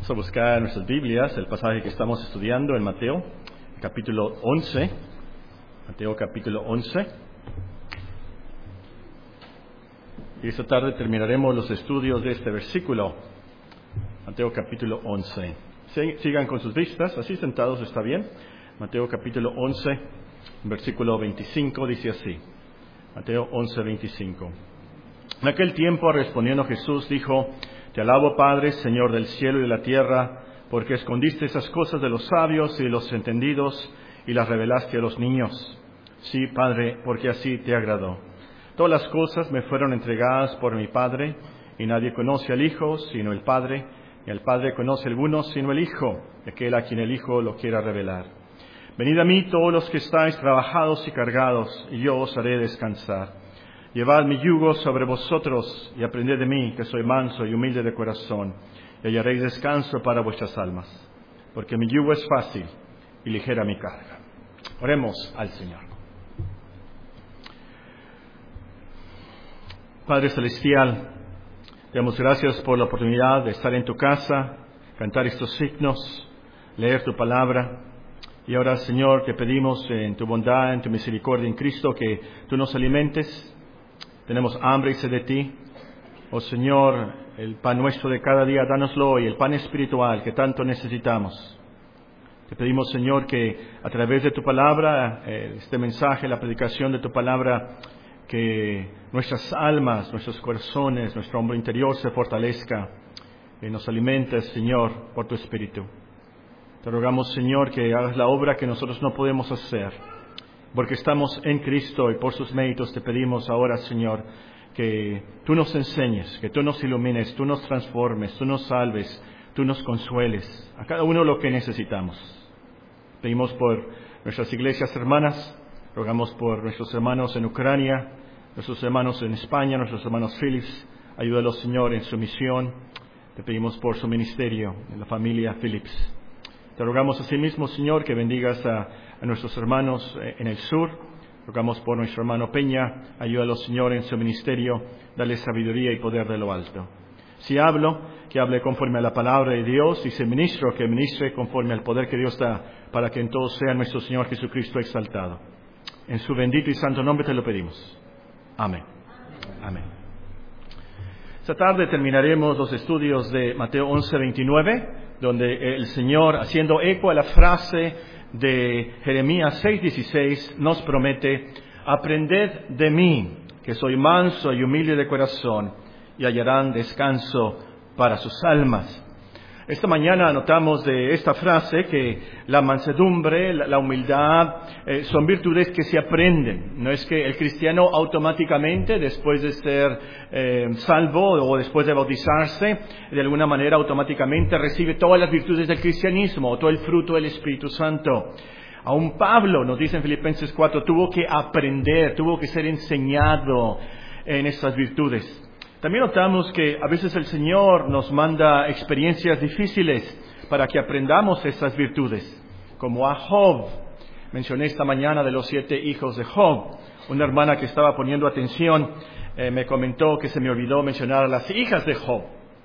Vamos a buscar en nuestras Biblias el pasaje que estamos estudiando en Mateo, capítulo 11. Mateo, capítulo 11. Y esta tarde terminaremos los estudios de este versículo. Mateo, capítulo 11. Sigan con sus vistas, así sentados está bien. Mateo, capítulo 11, versículo 25, dice así. Mateo 11, 25. En aquel tiempo, respondiendo Jesús, dijo: Te alabo, Padre, Señor del cielo y de la tierra, porque escondiste esas cosas de los sabios y de los entendidos y las revelaste a los niños. Sí, Padre, porque así te agradó. Todas las cosas me fueron entregadas por mi Padre, y nadie conoce al Hijo sino el Padre, y al Padre conoce alguno sino el Hijo, y aquel a quien el Hijo lo quiera revelar. Venid a mí todos los que estáis trabajados y cargados, y yo os haré descansar. Llevad mi yugo sobre vosotros y aprended de mí, que soy manso y humilde de corazón, y hallaréis descanso para vuestras almas, porque mi yugo es fácil y ligera mi carga. Oremos al Señor. Padre Celestial, te damos gracias por la oportunidad de estar en tu casa, cantar estos signos, leer tu palabra. Y ahora, Señor, te pedimos en tu bondad, en tu misericordia en Cristo, que tú nos alimentes. Tenemos hambre y sed de ti. Oh Señor, el pan nuestro de cada día, dánoslo hoy, el pan espiritual que tanto necesitamos. Te pedimos, Señor, que a través de tu palabra, este mensaje, la predicación de tu palabra, que nuestras almas, nuestros corazones, nuestro hombre interior se fortalezca, que nos alimentes, Señor, por tu Espíritu. Te rogamos, Señor, que hagas la obra que nosotros no podemos hacer, porque estamos en Cristo y por sus méritos te pedimos ahora, Señor, que tú nos enseñes, que tú nos ilumines, tú nos transformes, tú nos salves, tú nos consueles, a cada uno lo que necesitamos. Pedimos por nuestras iglesias hermanas, rogamos por nuestros hermanos en Ucrania, nuestros hermanos en España, nuestros hermanos Phillips. Ayúdalos, Señor, en su misión. Te pedimos por su ministerio, en la familia Phillips. Te rogamos asimismo, Señor, que bendigas a nuestros hermanos en el sur. Rogamos por nuestro hermano Peña. Ayúdalo, Señor, en su ministerio. Dale sabiduría y poder de lo alto. Si hablo, que hable conforme a la palabra de Dios. Y si ministro, que ministre conforme al poder que Dios da, para que en todo sea nuestro Señor Jesucristo exaltado. En su bendito y santo nombre te lo pedimos. Amén. Amén. Esta tarde terminaremos los estudios de Mateo 11, 29, donde el Señor, haciendo eco a la frase de Jeremías 6, 16, nos promete: aprended de mí, que soy manso y humilde de corazón, y hallarán descanso para sus almas. Esta mañana notamos de esta frase que la mansedumbre, la humildad, son virtudes que se aprenden. No es que el cristiano automáticamente, después de ser salvo o después de bautizarse, de alguna manera automáticamente recibe todas las virtudes del cristianismo o todo el fruto del Espíritu Santo. Aún Pablo, nos dice en Filipenses 4, tuvo que aprender, tuvo que ser enseñado en estas virtudes. También notamos que a veces el Señor nos manda experiencias difíciles para que aprendamos estas virtudes, como a Job. Mencioné esta mañana de los 7 hijos de Job. Una hermana que estaba poniendo atención me comentó que se me olvidó mencionar a las hijas de Job.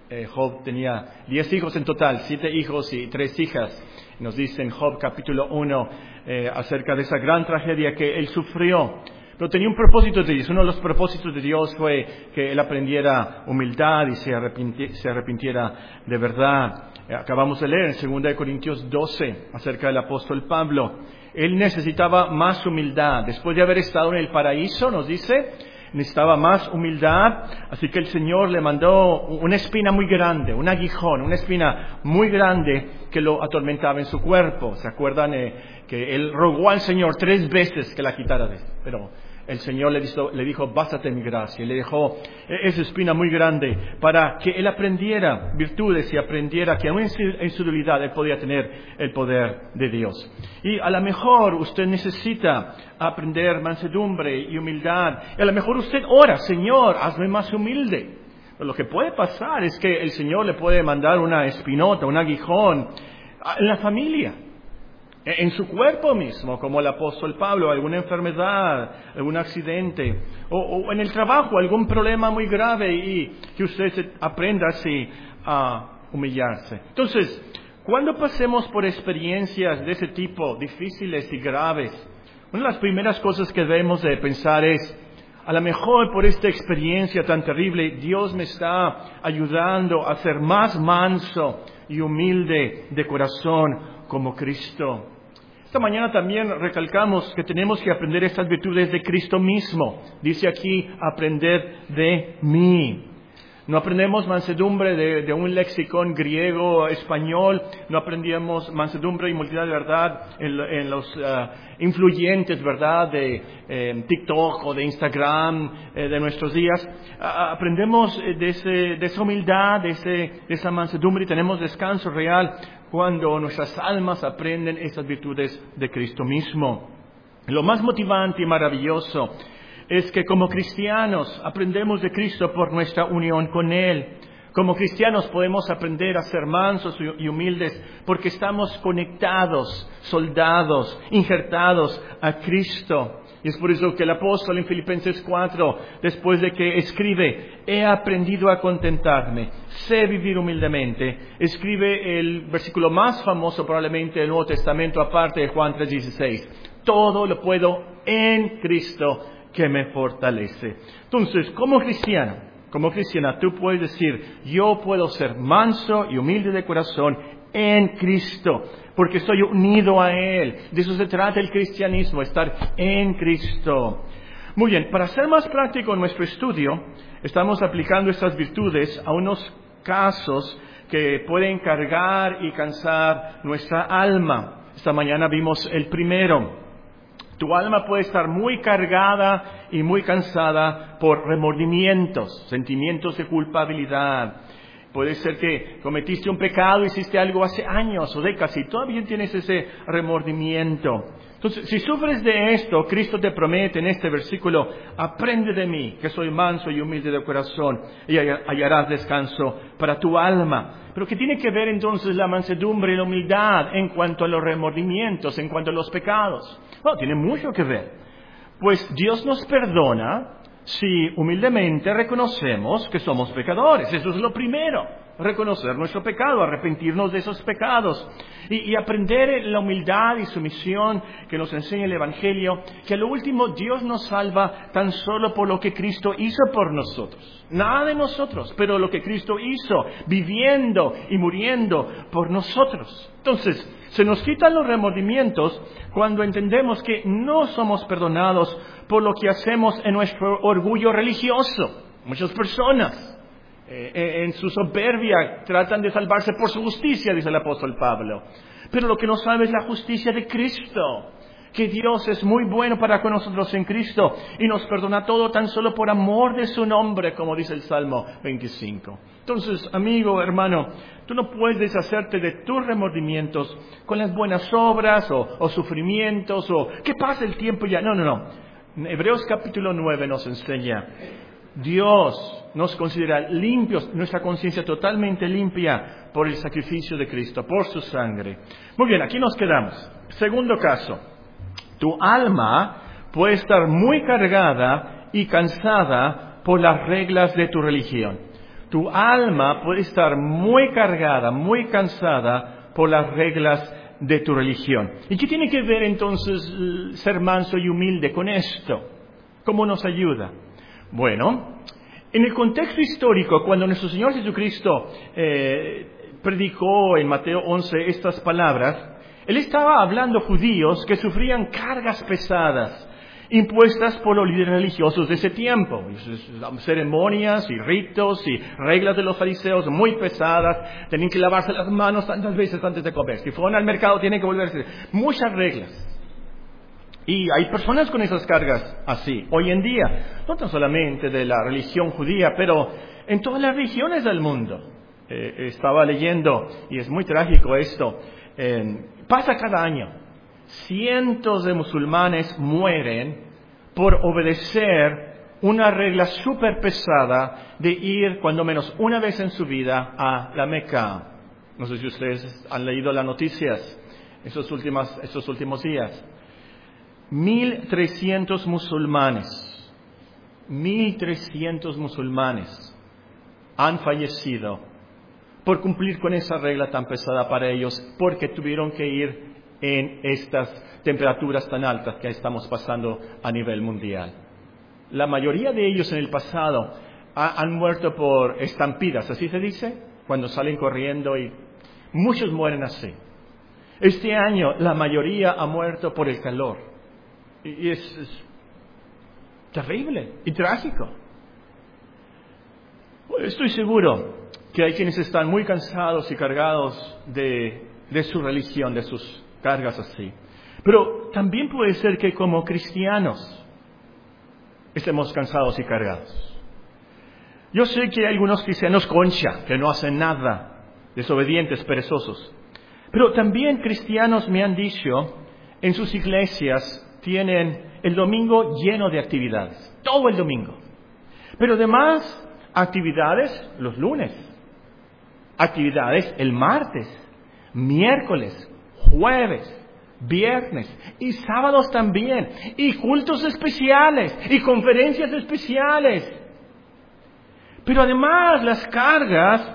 Job tenía 10 hijos en total, 7 hijos y 3 hijas. Nos dice en Job capítulo 1 acerca de esa gran tragedia que él sufrió. Pero tenía un propósito de Dios. Uno de los propósitos de Dios fue que él aprendiera humildad y se arrepintiera de verdad. Acabamos de leer en 2 Corintios 12 acerca del apóstol Pablo. Él necesitaba más humildad. Después de haber estado en el paraíso, nos dice, necesitaba más humildad. Así que el Señor le mandó una espina muy grande, un aguijón, una espina muy grande que lo atormentaba en su cuerpo. ¿Se acuerdan que él rogó al Señor 3 veces que la quitara de él? Pero el Señor le dijo, bástate mi gracia. Y le dejó esa espina muy grande para que él aprendiera virtudes y aprendiera que aún en su debilidad él podía tener el poder de Dios. Y a lo mejor usted necesita aprender mansedumbre y humildad. Y a lo mejor usted ora, Señor, hazme más humilde. Pero lo que puede pasar es que el Señor le puede mandar una espinota, un aguijón en la familia, en su cuerpo mismo, como el apóstol Pablo, alguna enfermedad, algún accidente, o en el trabajo, algún problema muy grave, y que usted aprenda así a humillarse. Entonces, cuando pasemos por experiencias de ese tipo, difíciles y graves, una de las primeras cosas que debemos de pensar es, a lo mejor por esta experiencia tan terrible, Dios me está ayudando a ser más manso y humilde de corazón como Cristo. Esta mañana también recalcamos que tenemos que aprender estas virtudes de Cristo mismo. Dice aquí, aprender de mí. No aprendemos mansedumbre de un lexicón griego, español, no aprendemos mansedumbre y humildad de verdad en los influyentes, ¿verdad?, de TikTok o de Instagram de nuestros días. Aprendemos de esa humildad, de esa mansedumbre y tenemos descanso real cuando nuestras almas aprenden esas virtudes de Cristo mismo. Lo más motivante y maravilloso es que como cristianos aprendemos de Cristo por nuestra unión con Él. Como cristianos podemos aprender a ser mansos y humildes porque estamos conectados, soldados, injertados a Cristo. Y es por eso que el apóstol en Filipenses 4, después de que escribe, he aprendido a contentarme, sé vivir humildemente, escribe el versículo más famoso probablemente del Nuevo Testamento, aparte de Juan 3:16. Todo lo puedo en Cristo que me fortalece. Entonces, como cristiana, tú puedes decir, yo puedo ser manso y humilde de corazón en Cristo, porque estoy unido a Él. De eso se trata el cristianismo, estar en Cristo. Muy bien, para ser más práctico en nuestro estudio, estamos aplicando estas virtudes a unos casos que pueden cargar y cansar nuestra alma. Esta mañana vimos el primero. Tu alma puede estar muy cargada y muy cansada por remordimientos, sentimientos de culpabilidad. Puede ser que cometiste un pecado, hiciste algo hace años o décadas y todavía tienes ese remordimiento. Entonces, si sufres de esto, Cristo te promete en este versículo, aprende de mí, que soy manso y humilde de corazón, y hallarás descanso para tu alma. Pero ¿qué tiene que ver entonces la mansedumbre y la humildad en cuanto a los remordimientos, en cuanto a los pecados? Bueno, tiene mucho que ver. Pues Dios nos perdona si humildemente reconocemos que somos pecadores. Eso es lo primero, reconocer nuestro pecado, arrepentirnos de esos pecados y aprender la humildad y sumisión que nos enseña el Evangelio, que a lo último Dios nos salva tan solo por lo que Cristo hizo por nosotros. Nada de nosotros, pero lo que Cristo hizo, viviendo y muriendo por nosotros. Entonces, se nos quitan los remordimientos cuando entendemos que no somos perdonados por lo que hacemos en nuestro orgullo religioso. Muchas personas en su soberbia tratan de salvarse por su justicia, dice el apóstol Pablo. Pero lo que no sabe es la justicia de Cristo, que Dios es muy bueno para con nosotros en Cristo y nos perdona todo tan solo por amor de su nombre, como dice el Salmo 25. Entonces, amigo, hermano, tú no puedes deshacerte de tus remordimientos con las buenas obras o sufrimientos o que pase el tiempo ya. No. Hebreos capítulo 9 nos enseña, Dios nos considera limpios, nuestra conciencia totalmente limpia por el sacrificio de Cristo, por su sangre. Muy bien, aquí nos quedamos. Segundo caso, tu alma puede estar muy cargada y cansada por las reglas de tu religión. Tu alma puede estar muy cargada, muy cansada por las reglas de tu religión. ¿Y qué tiene que ver entonces ser manso y humilde con esto? ¿Cómo nos ayuda? Bueno, en el contexto histórico, cuando nuestro Señor Jesucristo predicó en Mateo 11 estas palabras, Él estaba hablando a judíos que sufrían cargas pesadas impuestas por los líderes religiosos de ese tiempo. Ceremonias y ritos y reglas de los fariseos muy pesadas. Tenían que lavarse las manos tantas veces antes de comer. Si fueron al mercado tienen que volverse. Muchas reglas. Y hay personas con esas cargas así, hoy en día. No tan solamente de la religión judía, pero en todas las religiones del mundo. Estaba leyendo, y es muy trágico esto, pasa cada año. Cientos de musulmanes mueren por obedecer una regla súper pesada de ir cuando menos una vez en su vida a la Meca. No sé si ustedes han leído las noticias estos últimos días. 1.300 musulmanes han fallecido por cumplir con esa regla tan pesada para ellos, porque tuvieron que ir en estas temperaturas tan altas que estamos pasando a nivel mundial. La mayoría de ellos en el pasado han muerto por estampidas, ¿así se dice? Cuando salen corriendo y muchos mueren así. Este año la mayoría ha muerto por el calor. Y es terrible y trágico. Estoy seguro que hay quienes están muy cansados y cargados de su religión, de sus cargas así. Pero también puede ser que como cristianos estemos cansados y cargados. Yo sé que hay algunos cristianos concha, que no hacen nada, desobedientes, perezosos. Pero también cristianos me han dicho, en sus iglesias tienen el domingo lleno de actividades, todo el domingo. Pero además, actividades los lunes, actividades el martes, miércoles, jueves, viernes y sábados también, y cultos especiales y conferencias especiales. Pero además las cargas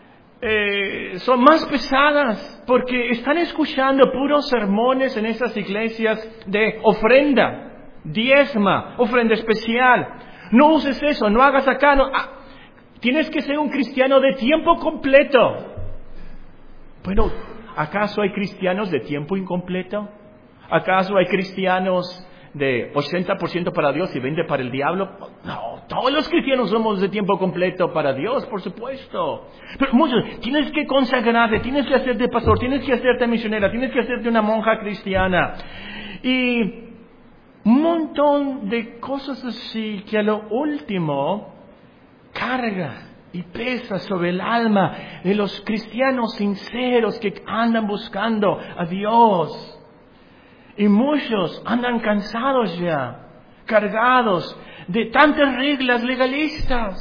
son más pesadas porque están escuchando puros sermones en esas iglesias de ofrenda, diezma, ofrenda especial. No uses eso, no hagas acá. No, tienes que ser un cristiano de tiempo completo. Bueno, ¿acaso hay cristianos de tiempo incompleto? ¿Acaso hay cristianos de 80% para Dios y 20% para el diablo? No, todos los cristianos somos de tiempo completo para Dios, por supuesto. Pero muchos, tienes que consagrarte, tienes que hacerte pastor, tienes que hacerte misionera, tienes que hacerte una monja cristiana. Y un montón de cosas así que a lo último carga y pesa sobre el alma de los cristianos sinceros que andan buscando a Dios. Y muchos andan cansados ya, cargados de tantas reglas legalistas.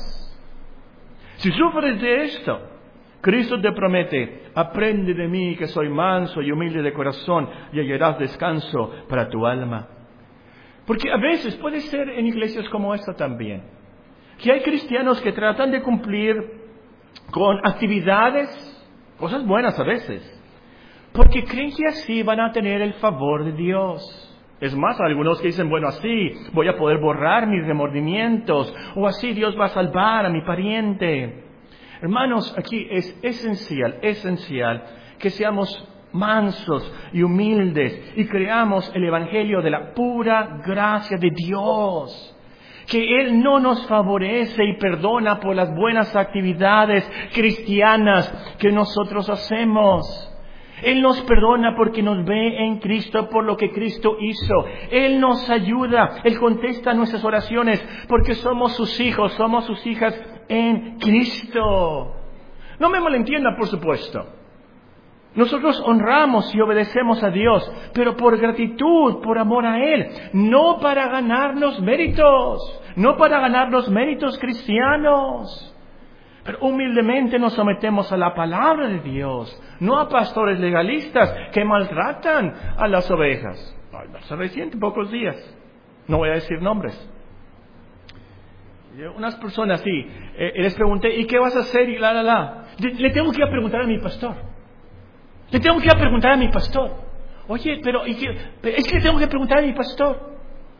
Si sufres de esto, Cristo te promete, aprende de mí que soy manso y humilde de corazón y hallarás descanso para tu alma. Porque a veces puede ser en iglesias como esta también, que hay cristianos que tratan de cumplir con actividades, cosas buenas a veces, porque creen que así van a tener el favor de Dios. Es más, algunos que dicen, bueno, así voy a poder borrar mis remordimientos, o así Dios va a salvar a mi pariente. Hermanos, aquí es esencial que seamos mansos y humildes y creamos el evangelio de la pura gracia de Dios. Que Él no nos favorece y perdona por las buenas actividades cristianas que nosotros hacemos. Él nos perdona porque nos ve en Cristo por lo que Cristo hizo. Él nos ayuda, Él contesta nuestras oraciones porque somos sus hijos, somos sus hijas en Cristo. No me malentienda, por supuesto. Nosotros honramos y obedecemos a Dios, pero por gratitud, por amor a Él, no para ganarnos méritos, no para ganarnos méritos cristianos. Pero humildemente nos sometemos a la palabra de Dios, no a pastores legalistas que maltratan a las ovejas. Hace reciente, pocos días, no voy a decir nombres. Unas personas, sí, les pregunté, ¿y qué vas a hacer? Y le tengo que ir a preguntar a mi pastor. Le tengo que ir a preguntar a mi pastor. Oye, pero es que le tengo que preguntar a mi pastor.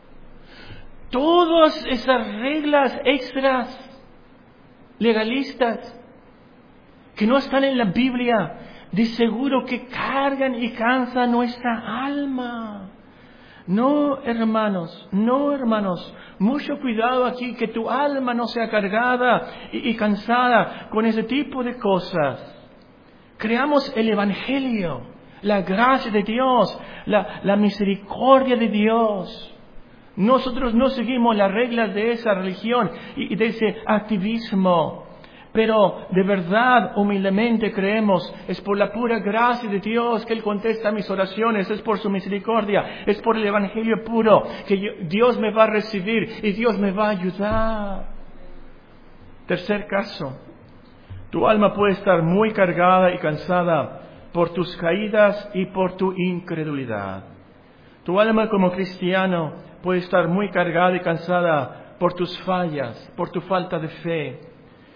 Todas esas reglas extras legalistas que no están en la Biblia, de seguro que cargan y cansan nuestra alma. No, hermanos, mucho cuidado aquí, que tu alma no sea cargada y cansada con ese tipo de cosas. Creamos el evangelio, la gracia de Dios, la misericordia de Dios. Nosotros no seguimos las reglas de esa religión y de ese activismo, pero de verdad, humildemente creemos, es por la pura gracia de Dios que Él contesta mis oraciones, es por su misericordia, es por el evangelio puro que Dios me va a recibir y Dios me va a ayudar. Tercer caso, tu alma puede estar muy cargada y cansada por tus caídas y por tu incredulidad. Tu alma como cristiano puede estar muy cargada y cansada por tus fallas, por tu falta de fe.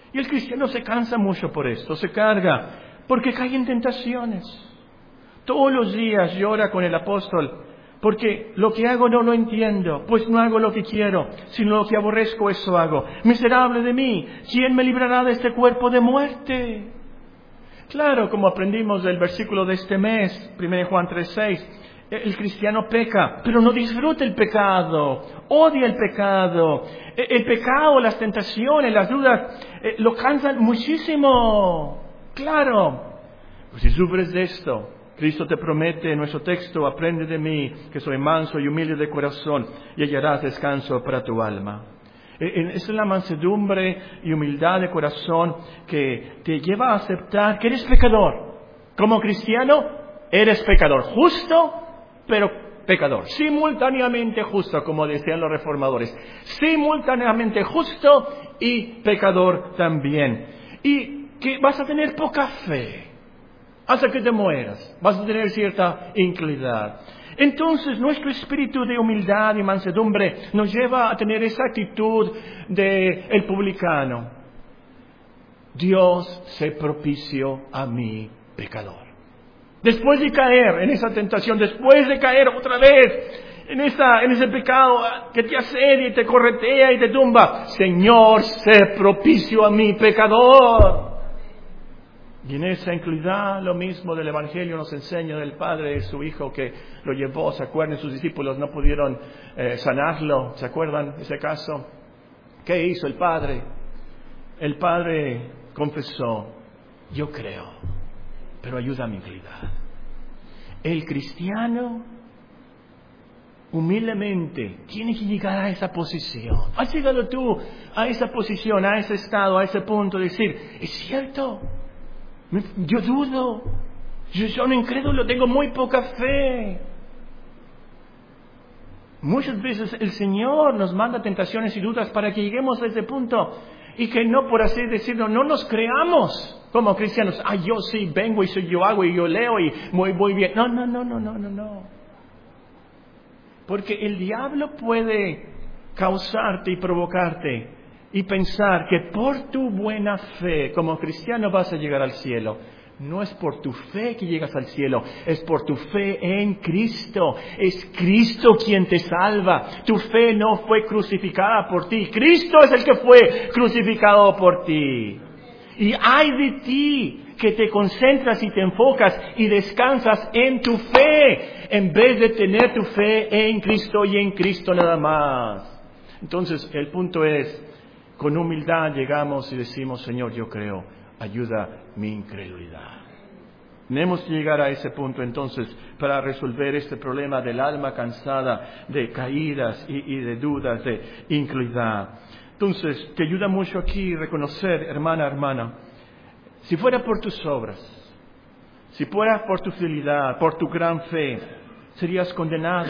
Y el cristiano se cansa mucho por esto, se carga, porque cae en tentaciones. Todos los días llora con el apóstol, porque lo que hago no lo entiendo, pues no hago lo que quiero, sino lo que aborrezco, eso hago. Miserable de mí, ¿quién me librará de este cuerpo de muerte? Claro, como aprendimos del versículo de este mes, 1 Juan 3:6, el cristiano peca, pero no disfruta el pecado, odia el pecado. El pecado, las tentaciones, las dudas, lo cansan muchísimo. Claro, pues si sufres de esto, Cristo te promete en nuestro texto, aprende de mí, que soy manso y humilde de corazón, y hallarás descanso para tu alma. Esa es la mansedumbre y humildad de corazón que te lleva a aceptar que eres pecador. Como cristiano, eres pecador, justo, pero pecador. Simultáneamente justo, como decían los reformadores. Simultáneamente justo y pecador también. Y que vas a tener poca fe hasta que te mueras. Vas a tener cierta inclinación. Entonces nuestro espíritu de humildad y mansedumbre nos lleva a tener esa actitud de el publicano. Dios se propició a mí, pecador. Después de caer en esa tentación, después de caer otra vez en ese pecado que te asedia y te corretea y te tumba, Señor, sé propicio a mí, pecador. Y en esa inclinación, lo mismo del Evangelio nos enseña del Padre de su Hijo que lo llevó, ¿se acuerdan? Sus discípulos no pudieron sanarlo, ¿se acuerdan ese caso? ¿Qué hizo el Padre? El Padre confesó, yo creo, pero ayuda a mi inclinación. El cristiano humildemente tiene que llegar a esa posición. ¿Has llegado tú a esa posición, a ese estado, a ese punto de decir, es cierto? Yo dudo, yo soy un incrédulo, tengo muy poca fe. Muchas veces el Señor nos manda tentaciones y dudas para que lleguemos a ese punto y que no, por así decirlo, no nos creamos como cristianos. Yo sí vengo y yo hago y yo leo y muy bien. No. Porque el diablo puede causarte y provocarte y pensar que por tu buena fe como cristiano vas a llegar al cielo. No es por tu fe que llegas al cielo, es por tu fe en Cristo. Es Cristo quien te salva. Tu fe no fue crucificada por ti. Cristo es el que fue crucificado por ti. Y ay de ti que te concentras y te enfocas y descansas en tu fe, en vez de tener tu fe en Cristo y en Cristo nada más. Entonces, el punto es, con humildad llegamos y decimos, Señor, yo creo, ayuda mi incredulidad. Tenemos que llegar a ese punto entonces para resolver este problema del alma cansada, de caídas y de dudas, de incredulidad. Entonces, te ayuda mucho aquí reconocer, hermana, si fuera por tus obras, si fuera por tu fidelidad, por tu gran fe, serías condenado.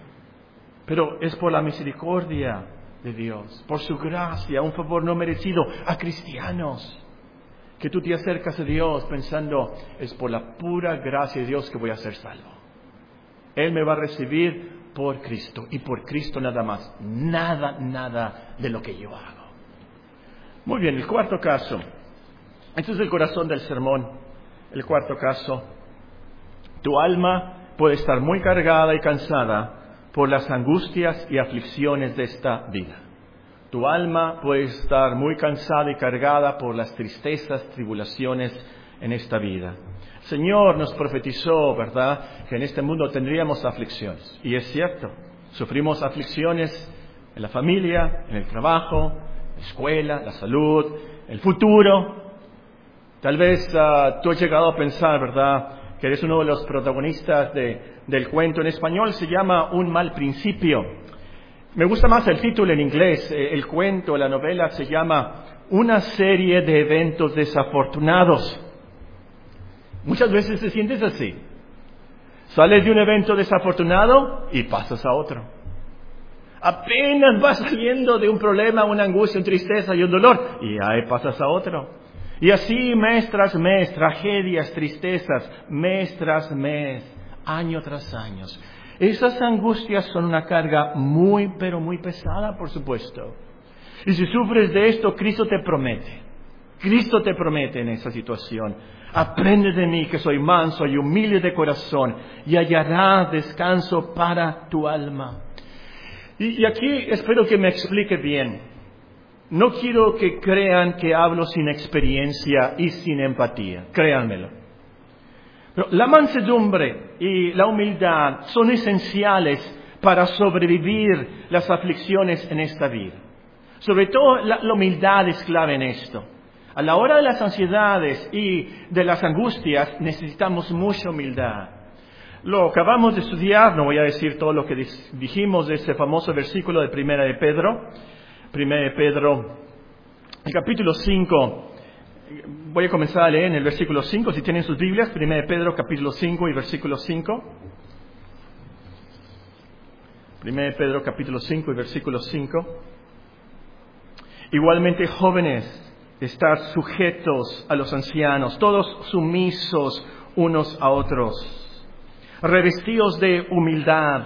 Pero es por la misericordia de Dios, por su gracia, un favor no merecido a cristianos, que tú te acercas a Dios pensando, es por la pura gracia de Dios que voy a ser salvo. Él me va a recibir por Cristo y por Cristo nada más, nada de lo que yo hago. Muy bien, el cuarto caso. Este es el corazón del sermón. El cuarto caso. Tu alma puede estar muy cargada y cansada por las angustias y aflicciones de esta vida. Tu alma puede estar muy cansada y cargada por las tristezas, tribulaciones en esta vida. El Señor nos profetizó, ¿verdad?, que en este mundo tendríamos aflicciones. Y es cierto, sufrimos aflicciones en la familia, en el trabajo, en la escuela, la salud, el futuro. Tal vez tú has llegado a pensar, ¿verdad?, que eres uno de los protagonistas del cuento. En español se llama Un mal principio. Me gusta más el título en inglés. El cuento, la novela se llama Una serie de eventos desafortunados. Muchas veces te sientes así. Sales de un evento desafortunado y pasas a otro. Apenas vas saliendo de un problema, una angustia, una tristeza y un dolor, y ahí pasas a otro. Y así mes tras mes, tragedias, tristezas, mes tras mes, año tras año. Esas angustias son una carga pero muy pesada, por supuesto. Y si sufres de esto, Cristo te promete Cristo te promete en esa situación: aprende de mí, que soy manso y humilde de corazón, y hallarás descanso para tu alma. Y aquí espero que me explique bien. No quiero que crean que hablo sin experiencia y sin empatía, créanmelo. Pero la mansedumbre y la humildad son esenciales para sobrevivir las aflicciones en esta vida. Sobre todo la humildad es clave en esto. A la hora de las ansiedades y de las angustias necesitamos mucha humildad. Lo acabamos de estudiar, no voy a decir todo lo que dijimos de ese famoso versículo de Primera de Pedro, el capítulo 5. Voy a comenzar a leer en el versículo 5, si tienen sus Biblias, 1 de Pedro, capítulo 5 y versículo 5. 1 de Pedro, capítulo 5 y versículo 5. Igualmente, jóvenes, estad sujetos a los ancianos, todos sumisos unos a otros, revestidos de humildad,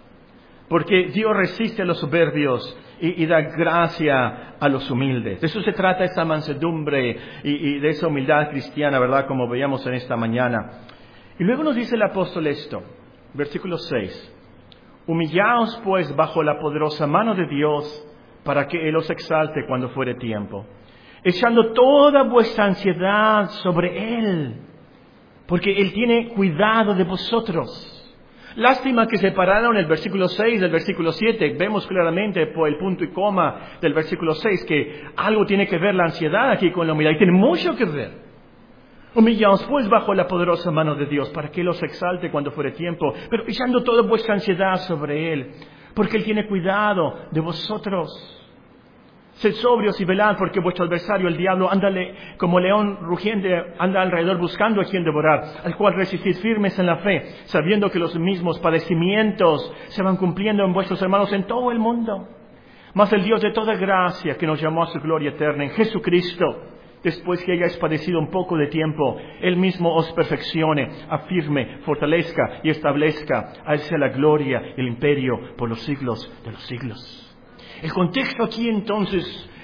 porque Dios resiste a los soberbios y da gracia a los humildes. De eso se trata esta mansedumbre y de esa humildad cristiana, ¿verdad? Como veíamos en esta mañana. Y luego nos dice el apóstol esto, versículo 6. Humillaos pues bajo la poderosa mano de Dios, para que Él os exalte cuando fuere tiempo, echando toda vuestra ansiedad sobre Él, porque Él tiene cuidado de vosotros. Lástima que separaron el versículo 6 del versículo 7. Vemos claramente por el punto y coma del versículo 6 que algo tiene que ver la ansiedad aquí con la humildad. Y tiene mucho que ver. Humillaos pues bajo la poderosa mano de Dios, para que Él os exalte cuando fuere tiempo, pero echando toda vuestra ansiedad sobre Él, porque Él tiene cuidado de vosotros. Sed sobrios y velad, porque vuestro adversario, el diablo, como león rugiente, anda alrededor buscando a quien devorar, al cual resistid firmes en la fe, sabiendo que los mismos padecimientos se van cumpliendo en vuestros hermanos en todo el mundo. Mas el Dios de toda gracia, que nos llamó a su gloria eterna en Jesucristo, después que hayáis padecido un poco de tiempo, Él mismo os perfeccione, afirme, fortalezca y establezca. A Él sea la gloria y el imperio por los siglos de los siglos. El contexto aquí entonces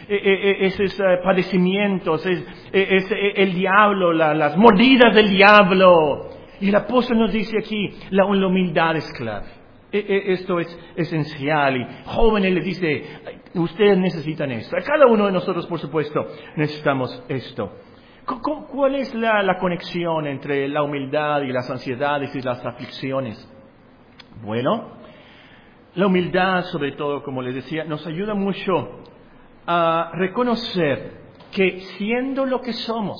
es ese padecimientos, es el diablo, las mordidas del diablo. Y el apóstol nos dice aquí, la humildad es clave. Esto es esencial. Y jóvenes les dice, ustedes necesitan esto. A cada uno de nosotros, por supuesto, necesitamos esto. ¿Cuál es la conexión entre la humildad y las ansiedades y las aflicciones? Bueno, la humildad, sobre todo, como les decía, nos ayuda mucho a reconocer que siendo lo que somos,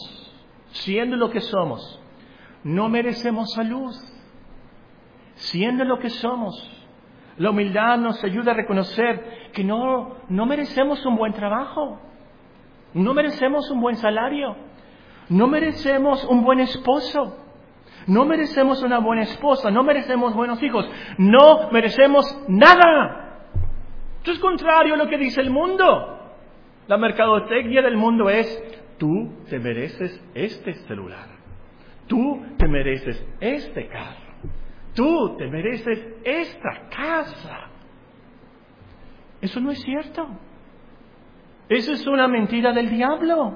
no merecemos salud. Siendo lo que somos, la humildad nos ayuda a reconocer que no merecemos un buen trabajo, no merecemos un buen salario, no merecemos un buen esposo, no merecemos una buena esposa, no merecemos buenos hijos, no merecemos nada. Esto es contrario a lo que dice el mundo. La mercadotecnia del mundo es: tú te mereces este celular, tú te mereces este carro, tú te mereces esta casa. Eso no es cierto. Eso es una mentira del diablo.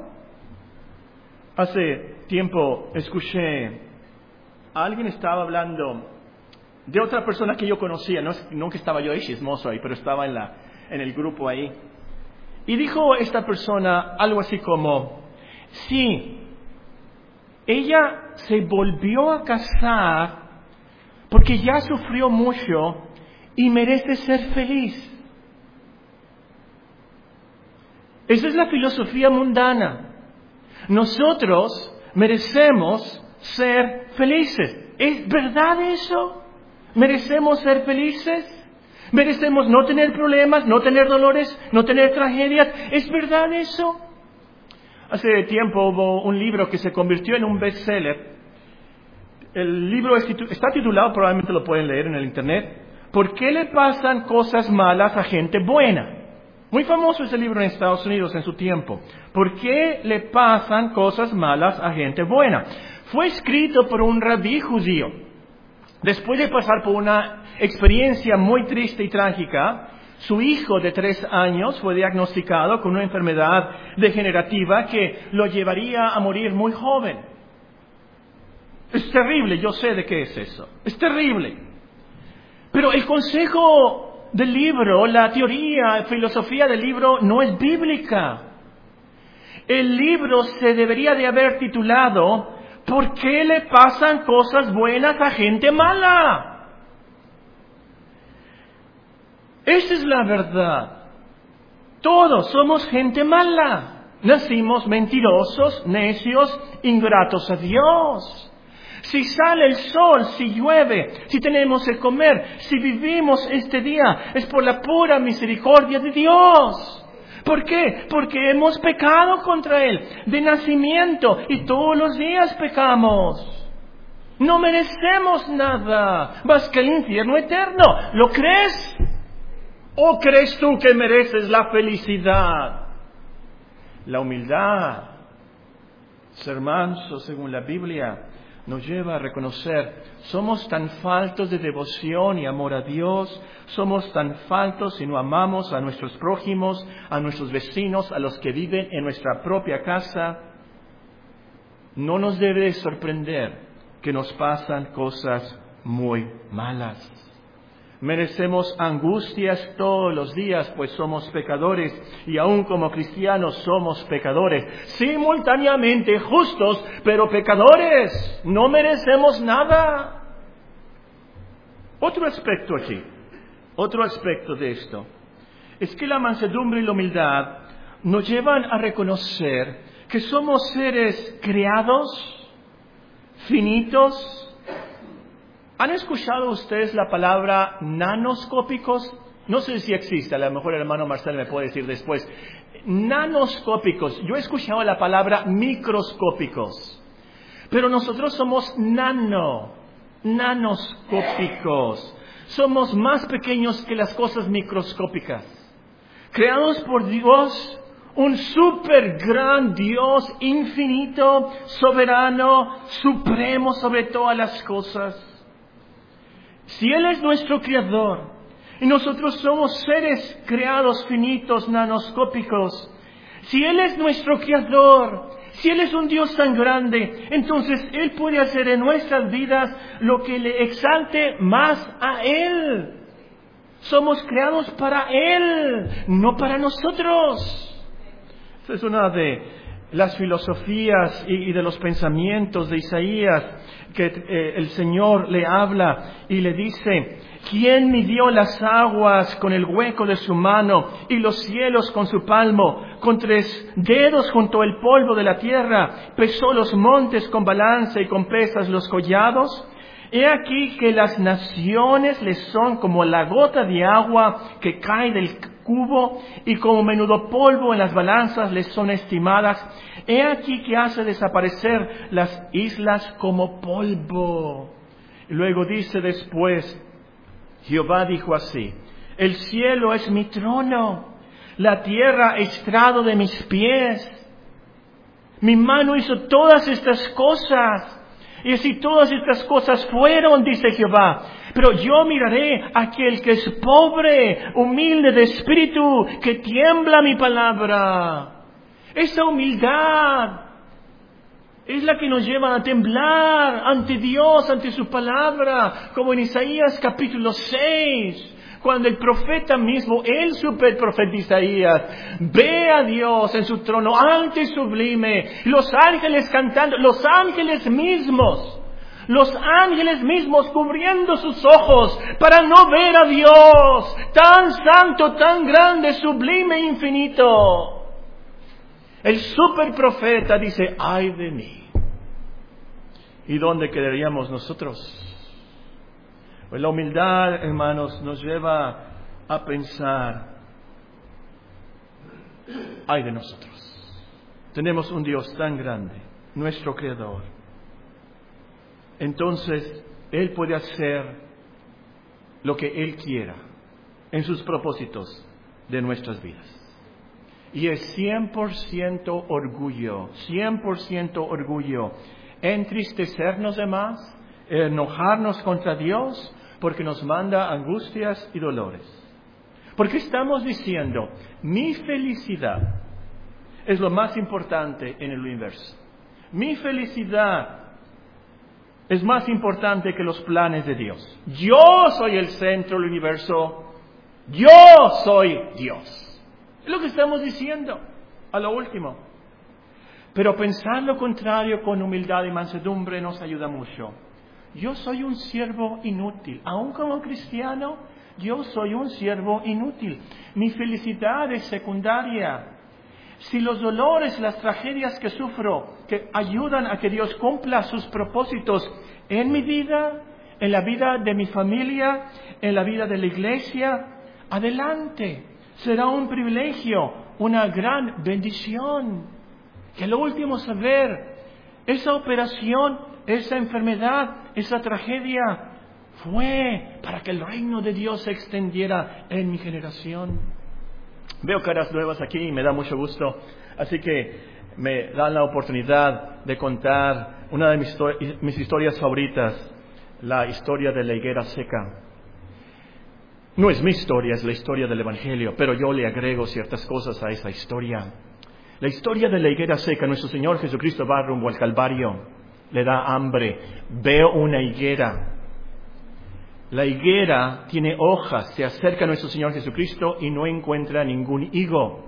Hace tiempo escuché alguien estaba hablando de otra persona que yo conocía, no que estaba yo ahí chismoso ahí, pero estaba en el grupo ahí. Y dijo esta persona algo así como: sí, ella se volvió a casar porque ya sufrió mucho y merece ser feliz. Esa es la filosofía mundana. Nosotros merecemos ser felices. ¿Es verdad eso? ¿Merecemos ser felices? ¿Merecemos no tener problemas, no tener dolores, no tener tragedias? ¿Es verdad eso? Hace tiempo hubo un libro que se convirtió en un bestseller. El libro está titulado, probablemente lo pueden leer en el internet, ¿por qué le pasan cosas malas a gente buena? Muy famoso ese libro en Estados Unidos en su tiempo. ¿Por qué le pasan cosas malas a gente buena? Fue escrito por un rabí judío. Después de pasar por una experiencia muy triste y trágica, Su hijo de 3 años fue diagnosticado con una enfermedad degenerativa que lo llevaría a morir muy joven. Es terrible, yo sé de qué es eso. Es terrible. Pero el consejo del libro, la teoría, filosofía del libro no es bíblica. El libro se debería de haber titulado ¿Por qué le pasan cosas buenas a gente mala? Esa es la verdad. Todos somos gente mala. Nacimos mentirosos, necios, ingratos a Dios. Si sale el sol, si llueve, si tenemos que comer, si vivimos este día, es por la pura misericordia de Dios. ¿Por qué? Porque hemos pecado contra Él de nacimiento y todos los días pecamos. No merecemos nada más que el infierno eterno. ¿Lo crees? ¿O crees tú que mereces la felicidad? La humildad, ser manso según la Biblia, nos lleva a reconocer, somos tan faltos de devoción y amor a Dios, somos tan faltos y no amamos a nuestros prójimos, a nuestros vecinos, a los que viven en nuestra propia casa. No nos debe sorprender que nos pasan cosas muy malas. Merecemos angustias todos los días, pues somos pecadores, y aún como cristianos somos pecadores, simultáneamente justos, pero pecadores. No merecemos nada. Otro aspecto aquí, otro aspecto de esto, es que la mansedumbre y la humildad nos llevan a reconocer que somos seres creados, finitos. ¿Han escuchado ustedes la palabra nanoscópicos? No sé si existe, a lo mejor el hermano Marcelo me puede decir después. Nanoscópicos. Yo he escuchado la palabra microscópicos. Pero nosotros somos nanoscópicos. Somos más pequeños que las cosas microscópicas. Creados por Dios, un super gran Dios, infinito, soberano, supremo sobre todas las cosas. Si Él es nuestro Creador y nosotros somos seres creados finitos, nanoscópicos, si Él es nuestro Creador, si Él es un Dios tan grande, entonces Él puede hacer en nuestras vidas lo que le exalte más a Él. Somos creados para Él, no para nosotros. Esa es una de las filosofías y de los pensamientos de Isaías, que el Señor le habla y le dice: ¿quién midió las aguas con el hueco de su mano y los cielos con su palmo? Con 3 dedos juntó el polvo de la tierra, pesó los montes con balanza y con pesas los collados. He aquí que las naciones les son como la gota de agua que cae del cubo, y como menudo polvo en las balanzas les son estimadas. He aquí que hace desaparecer las islas como polvo. Y luego dice después, Jehová dijo así: el cielo es mi trono, la tierra estrado de mis pies. Mi mano hizo todas estas cosas. Y así todas estas cosas fueron, dice Jehová. Pero yo miraré a aquel que es pobre, humilde de espíritu, que tiembla mi palabra. Esa humildad es la que nos lleva a temblar ante Dios, ante su palabra, como en Isaías capítulo 6. Cuando el profeta mismo, el superprofeta Isaías, ve a Dios en su trono alto y sublime, los ángeles cantando, los ángeles mismos cubriendo sus ojos para no ver a Dios, tan santo, tan grande, sublime, infinito. El superprofeta dice: ay de mí. ¿Y dónde quedaríamos nosotros? Pues la humildad, hermanos, nos lleva a pensar: ay de nosotros. Tenemos un Dios tan grande, nuestro Creador. Entonces, Él puede hacer lo que Él quiera en sus propósitos de nuestras vidas. Y es 100% orgullo, entristecernos de más, enojarnos contra Dios, porque nos manda angustias y dolores. Porque estamos diciendo, mi felicidad es lo más importante en el universo. Mi felicidad es más importante que los planes de Dios. Yo soy el centro del universo. Yo soy Dios. Es lo que estamos diciendo a lo último. Pero pensar lo contrario con humildad y mansedumbre nos ayuda mucho. Yo soy un siervo inútil. Aún como cristiano, yo soy un siervo inútil. Mi felicidad es secundaria. Si los dolores, las tragedias que sufro, que ayudan a que Dios cumpla sus propósitos en mi vida, en la vida de mi familia, en la vida de la iglesia, adelante. Será un privilegio, una gran bendición. Que lo último saber, esa operación, esa enfermedad, esa tragedia, fue para que el reino de Dios se extendiera en mi generación. Veo caras nuevas aquí y me da mucho gusto. Así que me dan la oportunidad de contar una de mis historias favoritas, la historia de la higuera seca. No es mi historia, es la historia del Evangelio, pero yo le agrego ciertas cosas a esa historia. La historia de la higuera seca, nuestro Señor Jesucristo va rumbo al Calvario, le da hambre, veo una higuera. La higuera tiene hojas, se acerca a nuestro Señor Jesucristo y no encuentra ningún higo.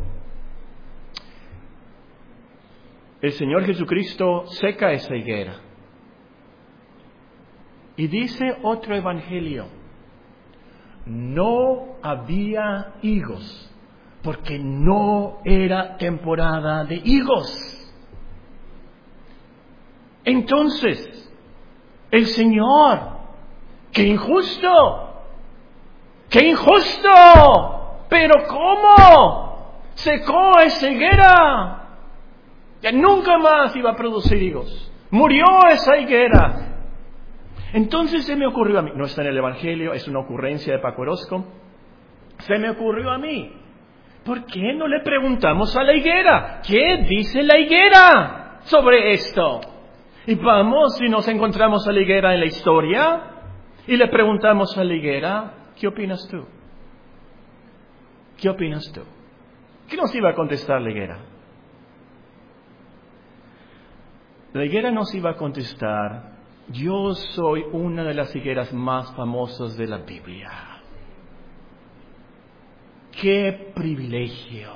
El Señor Jesucristo seca esa higuera. Y dice otro evangelio, no había higos, porque no era temporada de higos. Entonces, el Señor, ¡qué injusto! ¡Qué injusto! ¿Pero cómo? Secó esa higuera. Ya nunca más iba a producir higos. Murió esa higuera. Entonces se me ocurrió a mí, no está en el Evangelio, es una ocurrencia de Paco Orozco, se me ocurrió a mí, ¿por qué no le preguntamos a la higuera? ¿Qué dice la higuera sobre esto? Y vamos y nos encontramos a la higuera en la historia y le preguntamos a la higuera, ¿qué opinas tú? ¿Qué opinas tú? ¿Qué nos iba a contestar la higuera? La higuera nos iba a contestar, yo soy una de las higueras más famosas de la Biblia. ¡Qué privilegio!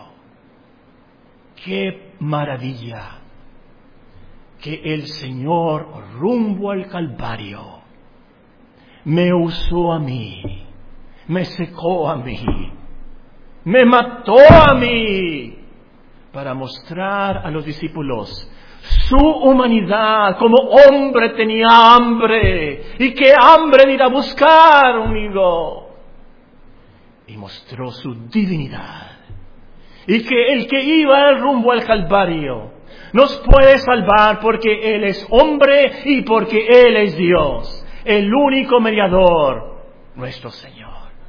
¡Qué maravilla! Que el Señor rumbo al Calvario me usó a mí, me secó a mí, me mató a mí, para mostrar a los discípulos su humanidad, como hombre tenía hambre, y qué hambre de ir a buscar un higo, y mostró su divinidad, y que el que iba rumbo al Calvario nos puede salvar porque Él es hombre y porque Él es Dios, el único mediador, nuestro Señor.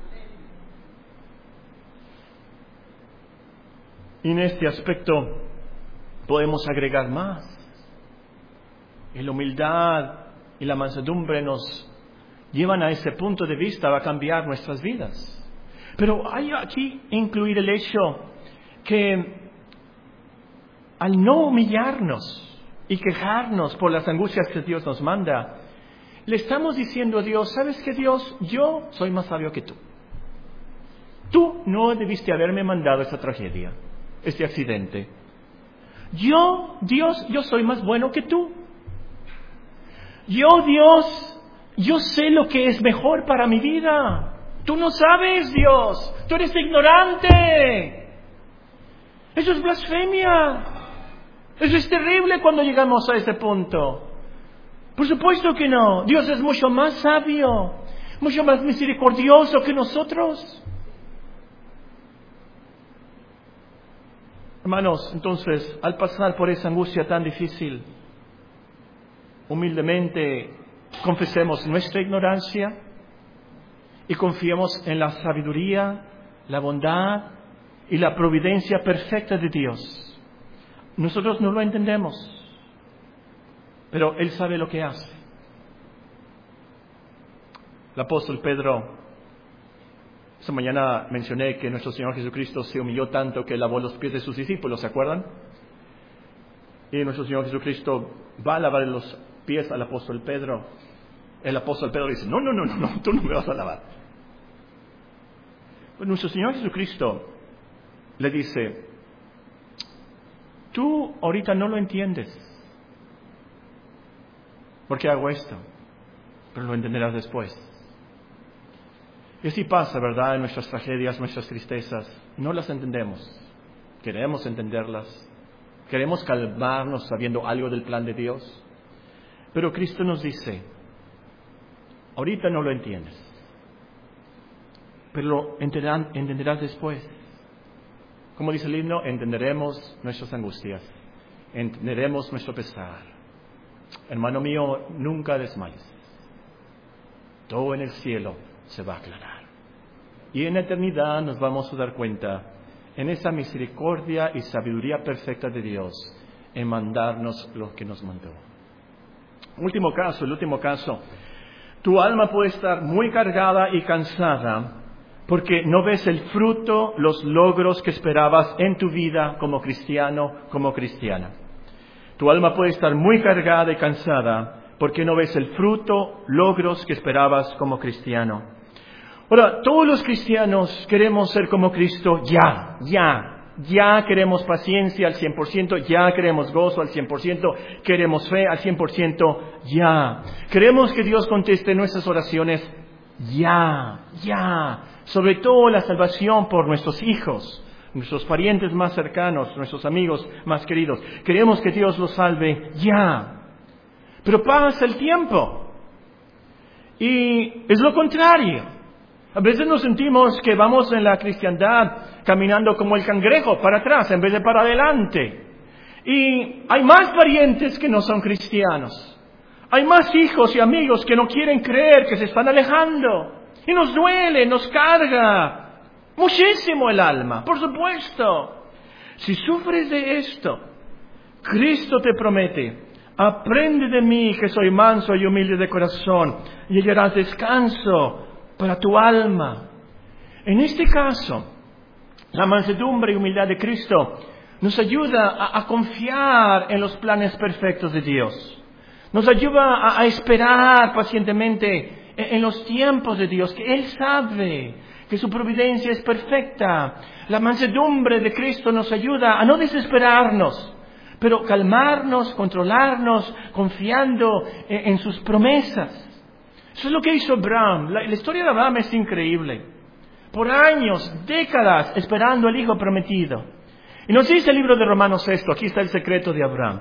Y en este aspecto podemos agregar más. Y la humildad y la mansedumbre nos llevan a ese punto de vista, va a cambiar nuestras vidas. Pero hay aquí incluir el hecho que al no humillarnos y quejarnos por las angustias que Dios nos manda, le estamos diciendo a Dios, ¿sabes qué, Dios? Yo soy más sabio que tú. Tú no debiste haberme mandado esta tragedia, este accidente. Yo, Dios, yo soy más bueno que tú. Yo, Dios, yo sé lo que es mejor para mi vida. Tú no sabes, Dios. Tú eres ignorante. Eso es blasfemia. Eso es terrible cuando llegamos a ese punto. Por supuesto que no. Dios es mucho más sabio, mucho más misericordioso que nosotros. Hermanos, entonces, al pasar por esa angustia tan difícil, humildemente confesemos nuestra ignorancia y confiemos en la sabiduría, la bondad y la providencia perfecta de Dios. Nosotros no lo entendemos, pero Él sabe lo que hace. El apóstol Pedro Esta mañana mencioné que nuestro Señor Jesucristo se humilló tanto que lavó los pies de sus discípulos, ¿se acuerdan? Y nuestro Señor Jesucristo va a lavar los pies al apóstol Pedro. El apóstol Pedro dice, no, tú no me vas a lavar. Pues nuestro Señor Jesucristo le dice, tú ahorita no lo entiendes. ¿Por qué hago esto? Pero lo entenderás después. Y así pasa, ¿verdad? En nuestras tragedias, nuestras tristezas. No las entendemos. Queremos entenderlas. Queremos calmarnos sabiendo algo del plan de Dios. Pero Cristo nos dice, ahorita no lo entiendes. Pero lo entenderás después. Como dice el himno, entenderemos nuestras angustias. Entenderemos nuestro pesar. Hermano mío, nunca desmayes. Todo en el cielo se va a aclarar. Y en la eternidad nos vamos a dar cuenta en esa misericordia y sabiduría perfecta de Dios en mandarnos lo que nos mandó. El último caso. Tu alma puede estar muy cargada y cansada porque no ves el fruto, los logros que esperabas en tu vida como cristiano, como cristiana. Tu alma puede estar muy cargada y cansada porque no ves el fruto, logros que esperabas como cristiano. Ahora, todos los cristianos queremos ser como Cristo ya queremos paciencia al 100%, ya queremos gozo al 100%, queremos fe al 100%, ya. Queremos que Dios conteste nuestras oraciones ya. Sobre todo la salvación por nuestros hijos, nuestros parientes más cercanos, nuestros amigos más queridos. Queremos que Dios los salve ya. Pero pasa el tiempo y es lo contrario. A veces nos sentimos que vamos en la cristiandad caminando como el cangrejo para atrás en vez de para adelante. Y hay más parientes que no son cristianos. Hay más hijos y amigos que no quieren creer, que se están alejando. Y nos duele, nos carga muchísimo el alma, por supuesto. Si sufres de esto, Cristo te promete, aprende de mí que soy manso y humilde de corazón y hallarás descanso para tu alma. En este caso, la mansedumbre y humildad de Cristo nos ayuda a confiar en los planes perfectos de Dios. Nos ayuda a esperar pacientemente en los tiempos de Dios, que Él sabe que su providencia es perfecta. La mansedumbre de Cristo nos ayuda a no desesperarnos, pero calmarnos, controlarnos, confiando en sus promesas. Eso es lo que hizo Abraham. La historia de Abraham es increíble. Por años, décadas, esperando al hijo prometido. Y nos dice el libro de Romanos 6, aquí está el secreto de Abraham.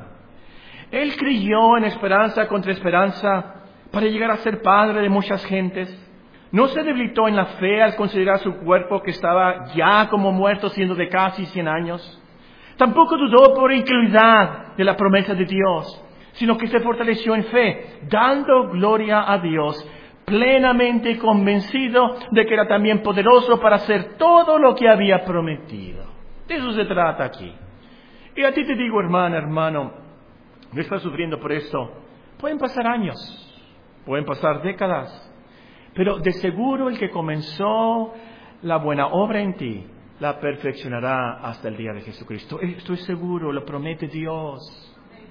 Él creyó en esperanza contra esperanza para llegar a ser padre de muchas gentes. No se debilitó en la fe al considerar su cuerpo que estaba ya como muerto, siendo de casi 100 años. Tampoco dudó por incredulidad de la promesa de Dios, sino que se fortaleció en fe, dando gloria a Dios, plenamente convencido de que era también poderoso para hacer todo lo que había prometido. De eso se trata aquí. Y a ti te digo, hermano, no estás sufriendo por esto. Pueden pasar años, pueden pasar décadas, pero de seguro el que comenzó la buena obra en ti, la perfeccionará hasta el día de Jesucristo. Estoy seguro, lo promete Dios.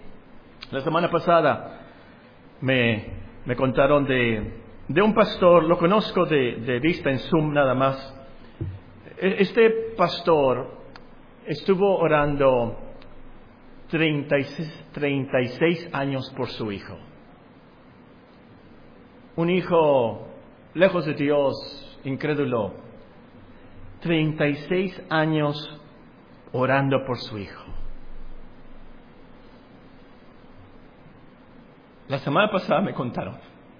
La semana pasada me contaron de un pastor, lo conozco de vista en Zoom nada más. Este pastor estuvo orando 36 años por su hijo. Un hijo lejos de Dios, incrédulo. 36 años orando por su hijo. La semana pasada me contaron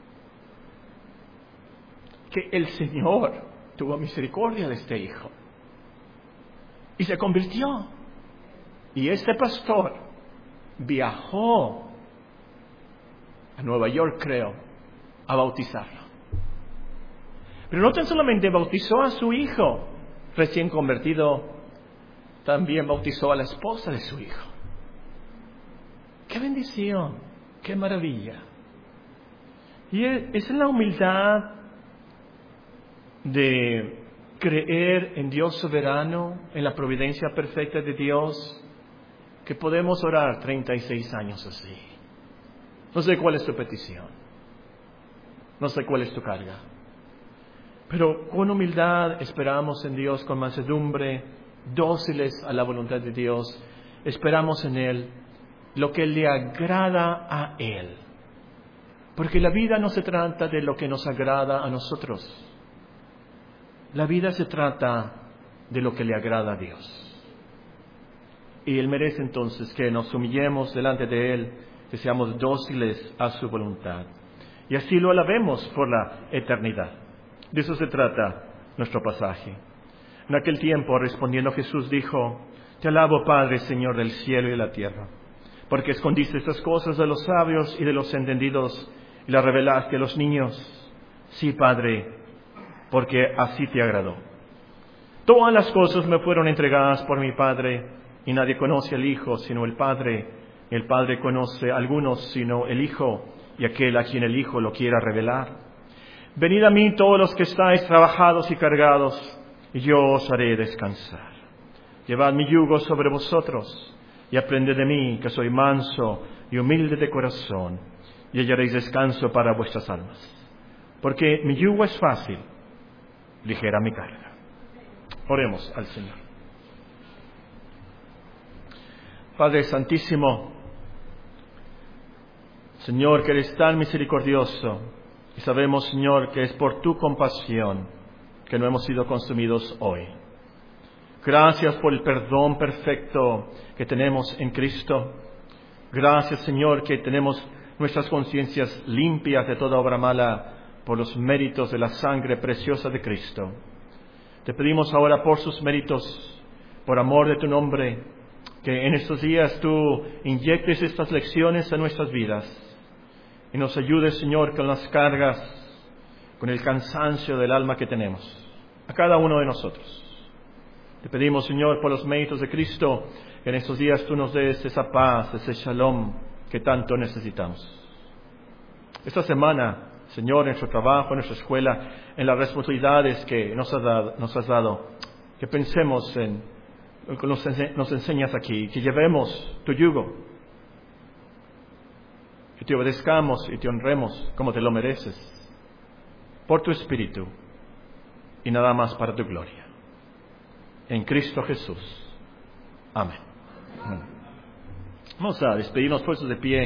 que el Señor tuvo misericordia de este hijo y se convirtió. Y este pastor viajó a Nueva York, creo, a bautizarlo. Pero no tan solamente bautizó a su hijo recién convertido, también bautizó a la esposa de su hijo. ¡Qué bendición! ¡Qué maravilla! Y es en la humildad de creer en Dios soberano, en la providencia perfecta de Dios, que podemos orar 36 años así. No sé cuál es tu petición, no sé cuál es tu carga, pero con humildad esperamos en Dios, con mansedumbre, dóciles a la voluntad de Dios, esperamos en Él lo que le agrada a Él. Porque la vida no se trata de lo que nos agrada a nosotros. La vida se trata de lo que le agrada a Dios. Y Él merece entonces que nos humillemos delante de Él, que seamos dóciles a su voluntad. Y así lo alabemos por la eternidad. De eso se trata nuestro pasaje. En aquel tiempo, respondiendo Jesús, dijo: Te alabo, Padre, Señor del cielo y de la tierra, porque escondiste estas cosas de los sabios y de los entendidos y las revelaste a los niños. Sí, Padre, porque así te agradó. Todas las cosas me fueron entregadas por mi Padre, y nadie conoce al Hijo sino el Padre. El Padre conoce a algunos sino el Hijo, y aquel a quien el Hijo lo quiera revelar. Venid a mí todos los que estáis trabajados y cargados, y yo os haré descansar. Llevad mi yugo sobre vosotros, y aprended de mí, que soy manso y humilde de corazón, y hallaréis descanso para vuestras almas. Porque mi yugo es fácil, ligera mi carga. Oremos al Señor. Padre Santísimo, Señor, que eres tan misericordioso, y sabemos, Señor, que es por tu compasión que no hemos sido consumidos hoy. Gracias por el perdón perfecto que tenemos en Cristo. Gracias, Señor, que tenemos nuestras conciencias limpias de toda obra mala por los méritos de la sangre preciosa de Cristo. Te pedimos ahora por sus méritos, por amor de tu nombre, que en estos días tú inyectes estas lecciones a nuestras vidas y nos ayudes, Señor, con las cargas, con el cansancio del alma que tenemos, a cada uno de nosotros. Te pedimos, Señor, por los méritos de Cristo, que en estos días tú nos des esa paz, ese shalom que tanto necesitamos. Esta semana, Señor, en nuestro trabajo, en nuestra escuela, en las responsabilidades que nos has dado, que pensemos en lo que nos enseñas aquí, que llevemos tu yugo, que te obedezcamos y te honremos como te lo mereces, por tu Espíritu y nada más para tu gloria. En Cristo Jesús. Amén. Vamos a despedirnos puestos de pie.